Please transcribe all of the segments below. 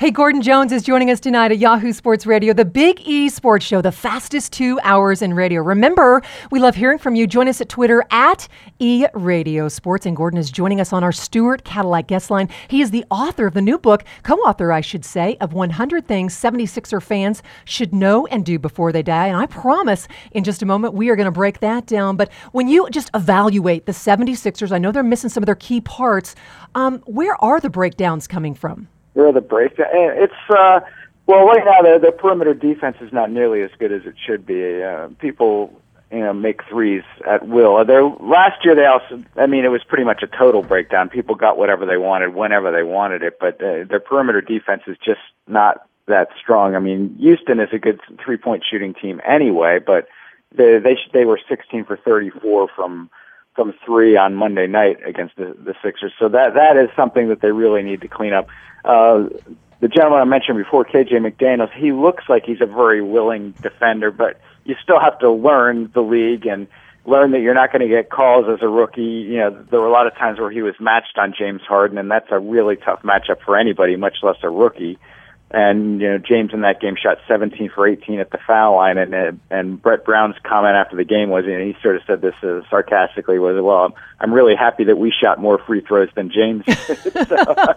Hey, Gordon Jones is joining us tonight at Yahoo Sports Radio, the Big E Sports Show, the fastest 2 hours in radio. Remember, we love hearing from you. Join us at Twitter at eRadioSports. And Gordon is joining us on our Stuart Cadillac guest line. He is the author of the new book, co-author, I should say, of 100 Things 76er Fans Should Know and Do Before They Die. And I promise in just a moment we are going to break that down. But when you just evaluate the 76ers, I know they're missing some of their key parts. Where are the breakdowns coming from? Where are the breakdowns? Well, right now the perimeter defense is not nearly as good as it should be. People, make threes at will. Last year it was pretty much a total breakdown. People got whatever they wanted whenever they wanted it, but their perimeter defense is just not that strong. I mean, Houston is a good 3-point shooting team anyway, but they were 16 for 34 from 3 on Monday night against the Sixers. So that is something that they really need to clean up. The gentleman I mentioned before, KJ McDaniels, he looks like he's a very willing defender, but you still have to learn the league and learn that you're not going to get calls as a rookie. There were a lot of times where he was matched on James Harden, and that's a really tough matchup for anybody, much less a rookie. And, James in that game shot 17 for 18 at the foul line. And Brett Brown's comment after the game was, he sort of said this sarcastically, was, well, I'm really happy that we shot more free throws than James. So those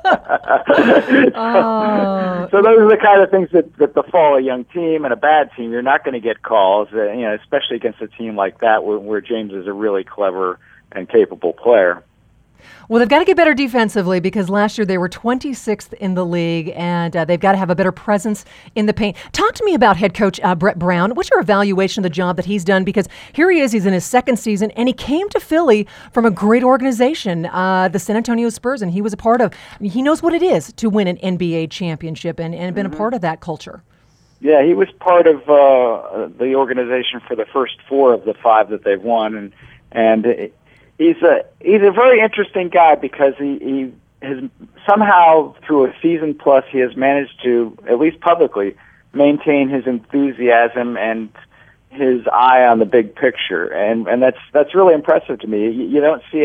are the kind of things that befall a young team and a bad team. You're not going to get calls, especially against a team like that where James is a really clever and capable player. Well, they've got to get better defensively because last year they were 26th in the league, and they've got to have a better presence in the paint. Talk to me about head coach Brett Brown. What's your evaluation of the job that he's done? Because here he is, he's in his second season, and he came to Philly from a great organization, the San Antonio Spurs, and he was a part of, he knows what it is to win an NBA championship and been a part of that culture. Yeah, he was part of the organization for the first 4 of the 5 that they've won, and he's a very interesting guy because he has somehow through a season plus he has managed to, at least publicly, maintain his enthusiasm and his eye on the big picture, and that's really impressive to me. You don't see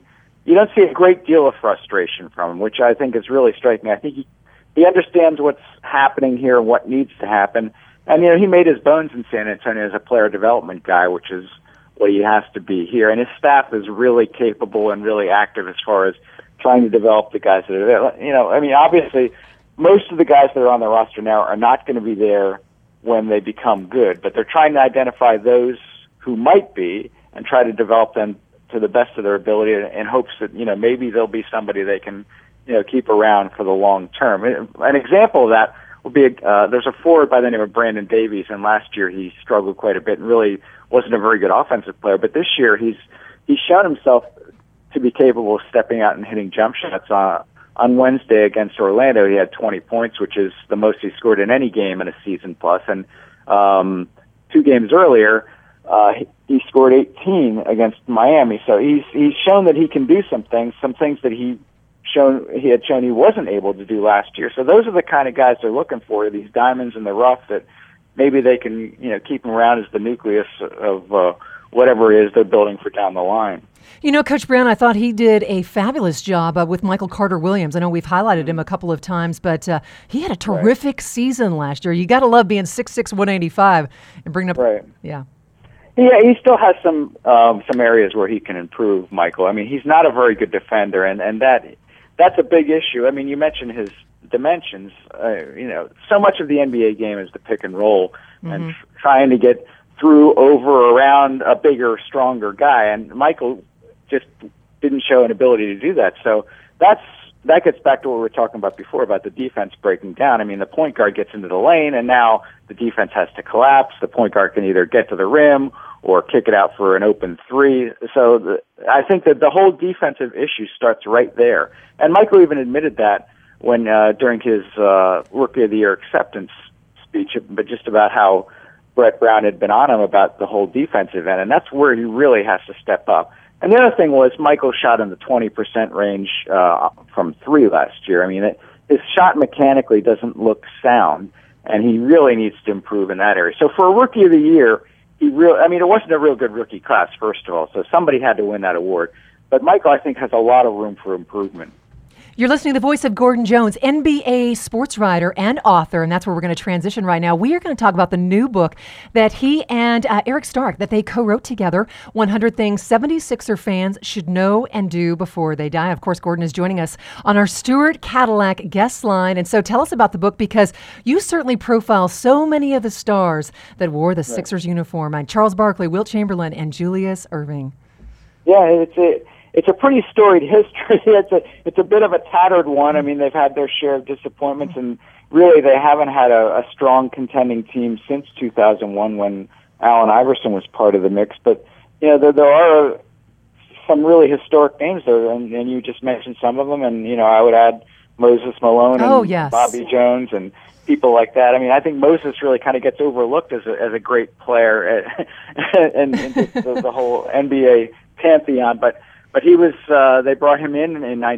a great deal of frustration from him, which I think is really striking. I think he understands what's happening here and what needs to happen, and he made his bones in San Antonio as a player development guy, which is what he has to be here. And his staff is really capable and really active as far as trying to develop the guys that are there. Obviously, most of the guys that are on the roster now are not going to be there when they become good, but they're trying to identify those who might be and try to develop them to the best of their ability in hopes that, maybe there'll be somebody they can, keep around for the long term. An example of that would be, there's a forward by the name of Brandon Davies, and last year he struggled quite a bit and really wasn't a very good offensive player, but this year he's shown himself to be capable of stepping out and hitting jump shots. On Wednesday against Orlando, he had 20 points, which is the most he scored in any game in a season plus. And 2 games earlier, he scored 18 against Miami. So he's shown that he can do some things that he had shown he wasn't able to do last year. So those are the kind of guys they're looking for, these diamonds in the rough that maybe they can, keep them around as the nucleus of whatever it is they're building for down the line. Coach Brown, I thought he did a fabulous job with Michael Carter-Williams. I know we've highlighted him a couple of times, but he had a terrific season last year. You got to love being 6'6", 185 and bringing up. Right. Yeah. Yeah, he still has some areas where he can improve, Michael. He's not a very good defender, and that's a big issue. You mentioned his dimensions. So much of the NBA game is the pick and roll and trying to get through, over, around a bigger, stronger guy. And Michael just didn't show an ability to do that. So that gets back to what we were talking about before about the defense breaking down. The point guard gets into the lane, and now the defense has to collapse. The point guard can either get to the rim or kick it out for an open 3. So I think that the whole defensive issue starts right there. And Michael even admitted that when during his Rookie of the Year acceptance speech, but just about how Brett Brown had been on him about the whole defensive end, and that's where he really has to step up. And the other thing was Michael shot in the 20% range from 3 last year. His shot mechanically doesn't look sound, and he really needs to improve in that area. So for a Rookie of the Year, it wasn't a real good rookie class, first of all, so somebody had to win that award. But Michael, I think, has a lot of room for improvement. You're listening to the voice of Gordon Jones, NBA sports writer and author, and that's where we're going to transition right now. We are going to talk about the new book that he and Eric Stark, that they co-wrote together, 100 Things 76er Fans Should Know and Do Before They Die. Of course, Gordon is joining us on our Stewart Cadillac guest line. And so tell us about the book, because you certainly profile so many of the stars that wore the Sixers uniform. Charles Barkley, Wilt Chamberlain, and Julius Erving. Yeah, it's a pretty storied history. It's a bit of a tattered one. I mean, they've had their share of disappointments, and really they haven't had a strong contending team since 2001 when Allen Iverson was part of the mix. But there are some really historic names there, and you just mentioned some of them. And I would add Moses Malone and Bobby Jones and people like that. I mean, I think Moses really kind of gets overlooked as a great player and the whole NBA pantheon, but he was. They brought him in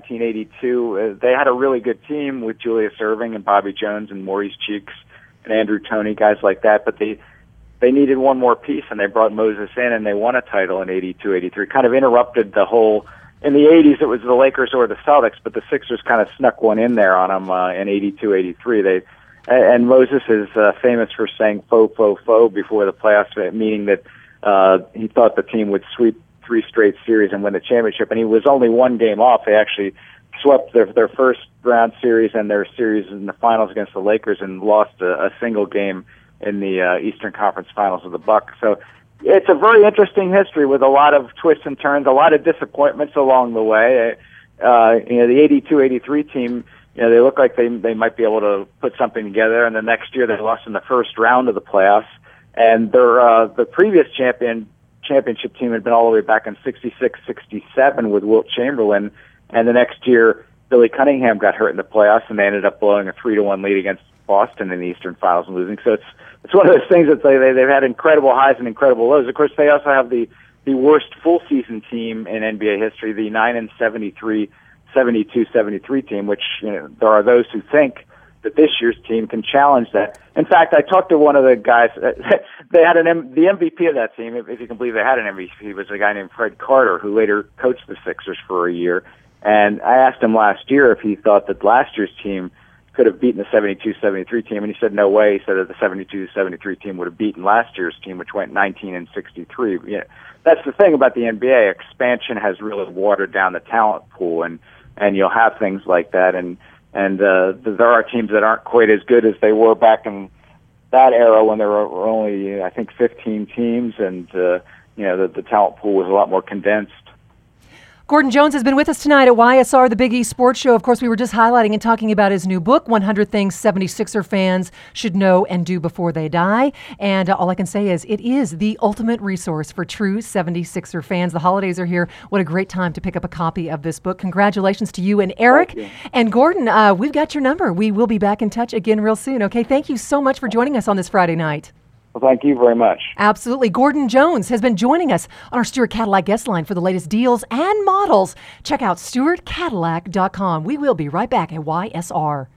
1982. They had a really good team with Julius Erving and Bobby Jones and Maurice Cheeks and Andrew Toney, guys like that. But they needed one more piece, and they brought Moses in, and they won a title in 82, 83. Kind of interrupted the whole. In the 80s, it was the Lakers or the Celtics, but the Sixers kind of snuck one in there on them in 82, 83. And Moses is famous for saying "faux, faux, faux" before the playoffs, meaning that he thought the team would sweep 3 straight series and win the championship, and he was only 1 game off. They actually swept their first round series and their series in the finals against the Lakers and lost a single game in the Eastern Conference Finals with the Bucks. So it's a very interesting history with a lot of twists and turns, a lot of disappointments along the way. The 82-83 team, they look like they might be able to put something together, and the next year they lost in the first round of the playoffs, and the previous championship team had been all the way back in 66-67 with Wilt Chamberlain, and the next year Billy Cunningham got hurt in the playoffs, and they ended up blowing a 3-1 lead against Boston in the Eastern Finals and losing. So it's one of those things that they've had incredible highs and incredible lows. Of course, they also have the worst full season team in NBA history, the 9-73, 72-73 team, which there are those who think that this year's team can challenge that. In fact, I talked to one of the guys. They had the MVP of that team, if you can believe they had an MVP, was a guy named Fred Carter, who later coached the Sixers for a year. And I asked him last year if he thought that last year's team could have beaten the 72-73 team, and he said no way. He said that the 72-73 team would have beaten last year's team, which went 19-63. That's the thing about the NBA. Expansion has really watered down the talent pool, and you'll have things like that. And there are teams that aren't quite as good as they were back in that era when there were only, I think, 15 teams, and the talent pool was a lot more condensed. Gordon Jones has been with us tonight at YSR, the Big East Sports Show. Of course, we were just highlighting and talking about his new book, 100 Things 76er Fans Should Know and Do Before They Die. And all I can say is it is the ultimate resource for true 76er fans. The holidays are here. What a great time to pick up a copy of this book. Congratulations to you and Eric. You. And Gordon, we've got your number. We will be back in touch again real soon. Okay, thank you so much for joining us on this Friday night. Well, thank you very much. Absolutely. Gordon Jones has been joining us on our Stewart Cadillac guest line for the latest deals and models. Check out StewartCadillac.com. We will be right back at YSR.